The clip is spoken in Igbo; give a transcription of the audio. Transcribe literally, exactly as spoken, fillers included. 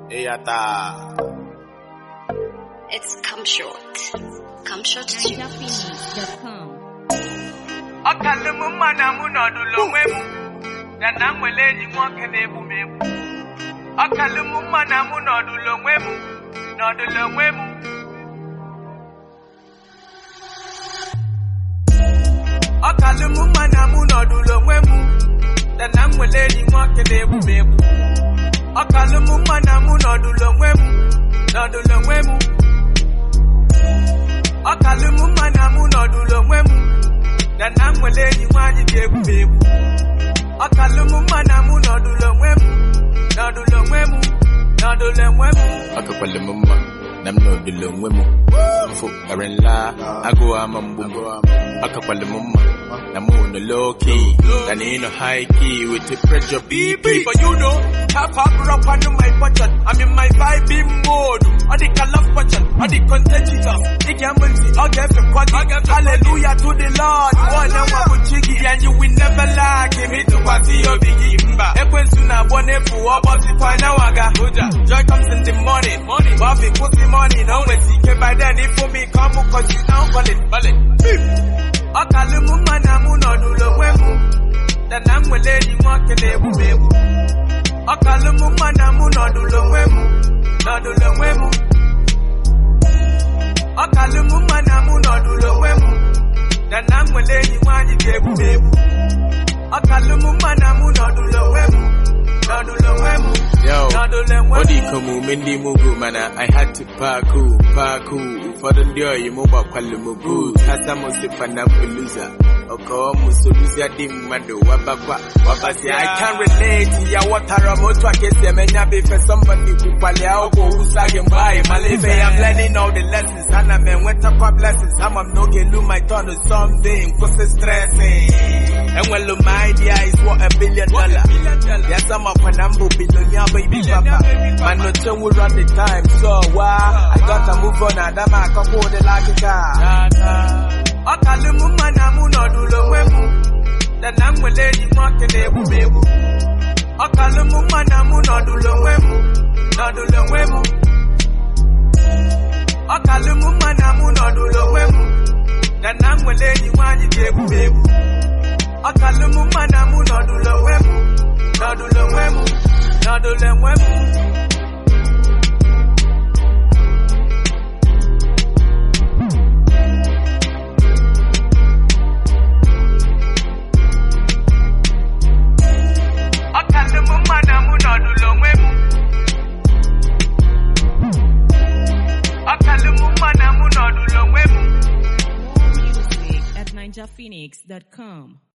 Eyata. It's Come Short. Come Short too. Niger Phoenix dot com. Okalumu mana mu nodulo mwemu. Dana mwele ni mwoke nebu mebu. Okalumu mana mu nodulo mwemu. Nodulo mwemu. Okalumu mana mu nodulo mwemu. Dana mwele ni mwoke nebu mebu. Okalumu mana mu nodulo mwemu. Nodulo mwemu. Okalumu mana mu nodulo mwemu. Dana mwele ni wanyi kebu mebu. Okalumu mana mu nodulo mwemu. Nodulo mwemu. Nodulo mwemu. Akakwale mama. Nam nodulo mwemu. Fu karenla. Ago amambumu. Akakwale mama. Namu no low key. Dani no high key. With the pressure B P. But you know, half up up under my button. I'm in my vibing mode. I the love button. I the contagious. The gamble. I'll get the quality. Hallelujah to the Lord. One and one chiggy. And you will never lie. Give me to party your biggie. Ekwen suna one efu. About the final waga. Joy comes in the morning. Bobby puts the money. Now when he came by then, if for me come cause you now call it. Bullet. Okalumu mana mu nodulo mwemu. Dana mwele ni mwoke nebu mebu. Okalumu mana mu nodulo mwemu. Nodulo mwemu. Okalumu mana mu nodulo mwemu. Dana mwele ni wanyi kebu mebu. Okalumu mana mu nodulo mwemu. Nodulo mwemu. Yo, Nodulo mwemu. Odi komu mendi mugu mana I had to parku, parku. For the deal you move up Kalumu. Hasa musipa na buluza. Oko musulusia dimando wabakwa wabasi. I can relate ya watara moto akese menya befe somebody kupale oko usage mbaye malefe. I'm learning all the lessons and I men went up blessings. I'm no get lose my turn to something cause stressing. And when my idea is what a billion dollar. Yes, I'm up when I'm billionaire baby papa. Man no tell we run the time so why I gotta move on and I'm a couple the like a car. Okalumu mana mu nodulo mwemu. Dana mwele ni mwoke nebu mebu. Okalumu mana mu nodulo mwemu. Nodulo mwemu. Okalumu mana mu nodulo mwemu. Dana mwele ni wanyi kebu mebu. Okalumu mana mu nodulo mwemu. Nodulo mwemu. Nodulo mwemu. Niger Phoenix dot com.